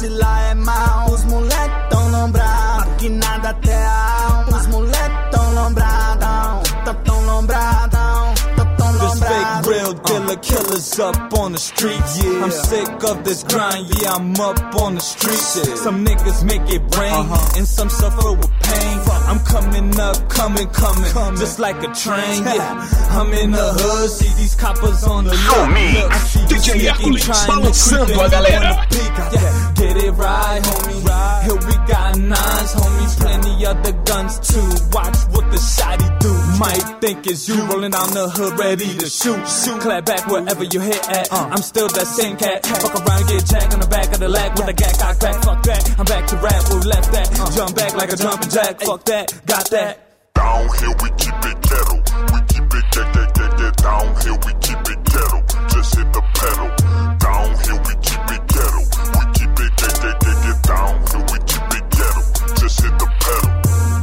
vacilar é mal. Os moleque tão lombrado, maquinada até a alma. Os moleque tão lombradão, tão lombradão, tão This fake lombrado. real dealer killers up on the streets. Yeah. I'm sick of this grind, yeah, I'm up on the streets. Some niggas make it rain, and some suffer with pain. I'm coming up, coming, just like a train. Yeah, I'm in the hood, see these coppers on the look. I see you DJ Hércules balançando a galera. Get it right, homie. Here we got nines, homie. Plenty other guns too. Watch what the shotty do. Might think it's you rolling down the hood, ready to shoot. Clap back wherever you hit at. I'm still that same cat. Fuck around and get jacked on the back of the lag with a gat cock back. Fuck that. I'm back to rap. We left that. Jump back like a jumping jack. Fuck that. Got that. Down here we keep it ghetto. We keep it get down here we keep it ghetto. Just hit the pedal. Down here we keep it ghetto. We keep it get down here we keep it ghetto. Just hit the pedal.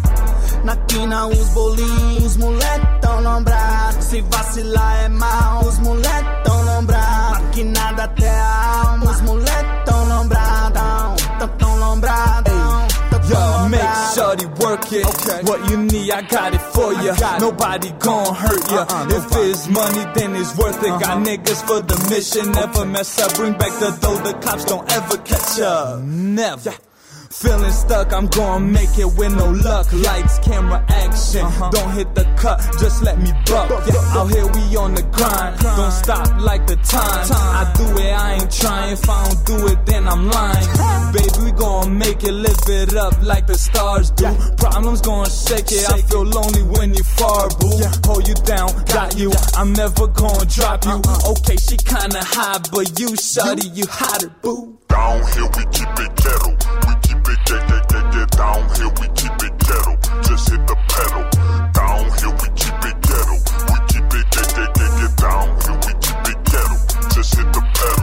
Na quina os bolinhos, os moleque tão lombrado. Se vacilar é mal, os moleque tão lombrado. Maquinada até a alma, os moleque tão lombradão, tão lombradão. Yo, make shorty work it. What you need, I got it for ya. Nobody gon' hurt ya. If it's money, then it's worth it. Got niggas for the mission. Never mess up, bring back the dough. The cops don't ever catch up. Never. Feeling stuck, I'm gonna make it with no luck. Lights, camera, action. Don't hit the cut, just let me buck. Out here we on the grind. Don't stop like the time. I do it, I ain't trying. If I don't do it, then I'm lying. Baby, we gonna make it, live it up like the stars do. Problems gonna shake it. I feel lonely when you far, boo. Hold you down, got you. I'm never gonna drop you. Okay, she kinda high, but you, shawty, you hotter, boo. Down here we keep it ghetto. We keep it get down here we keep it ghetto. Just hit the pedal. Down here we keep it ghetto. We keep it get down here we keep it ghetto. Just hit the pedal.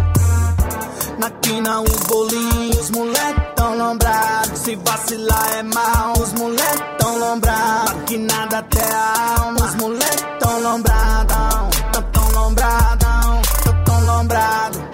Na quina os bolinhos, os moleque tão lombrado. Se vacilar é mal, os moleque tão lombrado. Maquinada até a alma, os moleque tão lombradão, tão lombradão, tão lombrado.